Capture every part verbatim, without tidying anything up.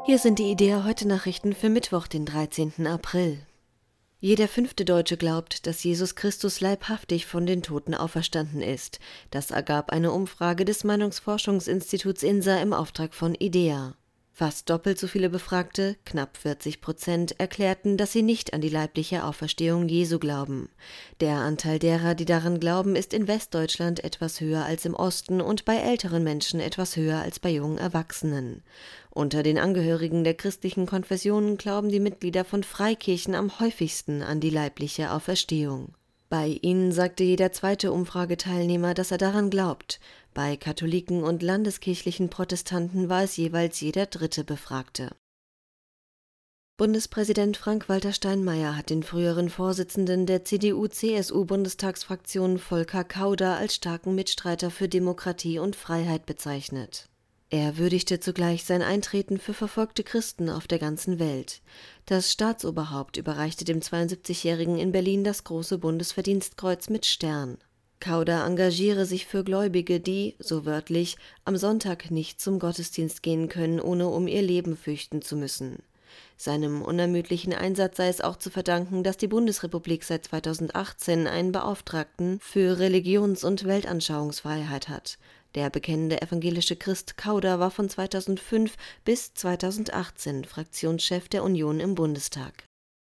Hier sind die IDEA heute Nachrichten für Mittwoch, den dreizehnten April. Jeder fünfte Deutsche glaubt, dass Jesus Christus leibhaftig von den Toten auferstanden ist. Das ergab eine Umfrage des Meinungsforschungsinstituts INSA im Auftrag von IDEA. Fast doppelt so viele Befragte, knapp vierzig Prozent, erklärten, dass sie nicht an die leibliche Auferstehung Jesu glauben. Der Anteil derer, die daran glauben, ist in Westdeutschland etwas höher als im Osten und bei älteren Menschen etwas höher als bei jungen Erwachsenen. Unter den Angehörigen der christlichen Konfessionen glauben die Mitglieder von Freikirchen am häufigsten an die leibliche Auferstehung. Bei ihnen sagte jeder zweite Umfrageteilnehmer, dass er daran glaubt. Bei Katholiken und landeskirchlichen Protestanten war es jeweils jeder dritte Befragte. Bundespräsident Frank-Walter Steinmeier hat den früheren Vorsitzenden der C D U-C S U-Bundestagsfraktion Volker Kauder als starken Mitstreiter für Demokratie und Freiheit bezeichnet. Er würdigte zugleich sein Eintreten für verfolgte Christen auf der ganzen Welt. Das Staatsoberhaupt überreichte dem zweiundsiebzigjährigen in Berlin das große Bundesverdienstkreuz mit Stern. Kauder engagiere sich für Gläubige, die, so wörtlich, am Sonntag nicht zum Gottesdienst gehen können, ohne um ihr Leben fürchten zu müssen. Seinem unermüdlichen Einsatz sei es auch zu verdanken, dass die Bundesrepublik seit zweitausendachtzehn einen Beauftragten für Religions- und Weltanschauungsfreiheit hat. Der bekennende evangelische Christ Kauder war von zweitausendfünf bis zweitausendachtzehn Fraktionschef der Union im Bundestag.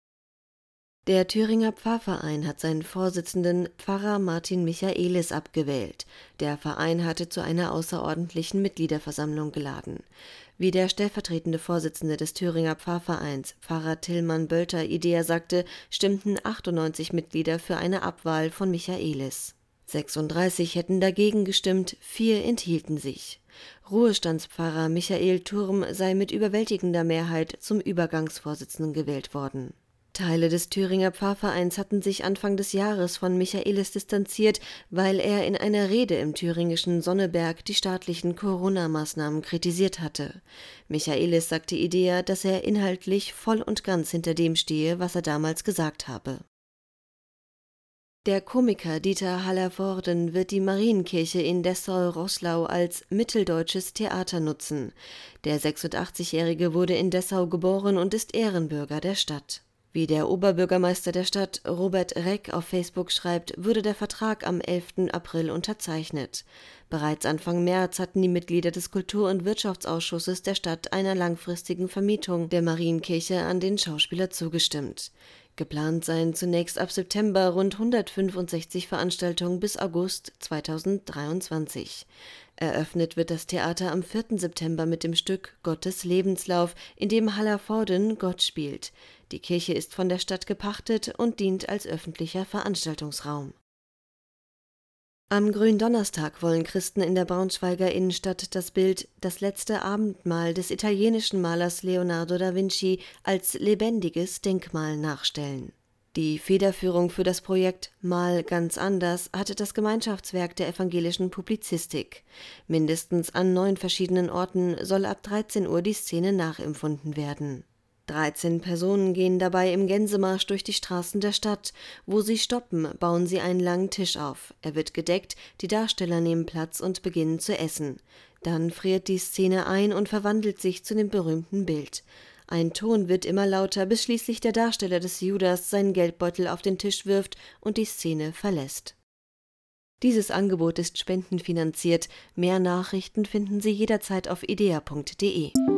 Der Thüringer Pfarrverein hat seinen Vorsitzenden Pfarrer Martin Michaelis abgewählt. Der Verein hatte zu einer außerordentlichen Mitgliederversammlung geladen. Wie der stellvertretende Vorsitzende des Thüringer Pfarrvereins, Pfarrer Tillmann Bölter, IDEA sagte, stimmten achtundneunzig Mitglieder für eine Abwahl von Michaelis. sechsunddreißig hätten dagegen gestimmt, vier enthielten sich. Ruhestandspfarrer Michael Turm sei mit überwältigender Mehrheit zum Übergangsvorsitzenden gewählt worden. Teile des Thüringer Pfarrvereins hatten sich Anfang des Jahres von Michaelis distanziert, weil er in einer Rede im thüringischen Sonneberg die staatlichen Corona-Maßnahmen kritisiert hatte. Michaelis sagte IDEA, dass er inhaltlich voll und ganz hinter dem stehe, was er damals gesagt habe. Der Komiker Dieter Hallervorden wird die Marienkirche in Dessau-Roßlau als mitteldeutsches Theater nutzen. Der sechsundachtzigjährige wurde in Dessau geboren und ist Ehrenbürger der Stadt. Wie der Oberbürgermeister der Stadt, Robert Reck, auf Facebook schreibt, wurde der Vertrag am elften April unterzeichnet. Bereits Anfang März hatten die Mitglieder des Kultur- und Wirtschaftsausschusses der Stadt einer langfristigen Vermietung der Marienkirche an den Schauspieler zugestimmt. Geplant seien zunächst ab September rund hundertfünfundsechzig Veranstaltungen bis August zweitausenddreiundzwanzig. Eröffnet wird das Theater am vierten September mit dem Stück Gottes Lebenslauf, in dem Hallervorden Gott spielt. Die Kirche ist von der Stadt gepachtet und dient als öffentlicher Veranstaltungsraum. Am Gründonnerstag wollen Christen in der Braunschweiger Innenstadt das Bild »Das letzte Abendmahl« des italienischen Malers Leonardo da Vinci als lebendiges Denkmal nachstellen. Die Federführung für das Projekt »Mal ganz anders« hatte das Gemeinschaftswerk der evangelischen Publizistik. Mindestens an neun verschiedenen Orten soll ab dreizehn Uhr die Szene nachempfunden werden. dreizehn Personen gehen dabei im Gänsemarsch durch die Straßen der Stadt. Wo sie stoppen, bauen sie einen langen Tisch auf. Er wird gedeckt, die Darsteller nehmen Platz und beginnen zu essen. Dann friert die Szene ein und verwandelt sich zu dem berühmten Bild. Ein Ton wird immer lauter, bis schließlich der Darsteller des Judas seinen Geldbeutel auf den Tisch wirft und die Szene verlässt. Dieses Angebot ist spendenfinanziert. Mehr Nachrichten finden Sie jederzeit auf idea punkt de.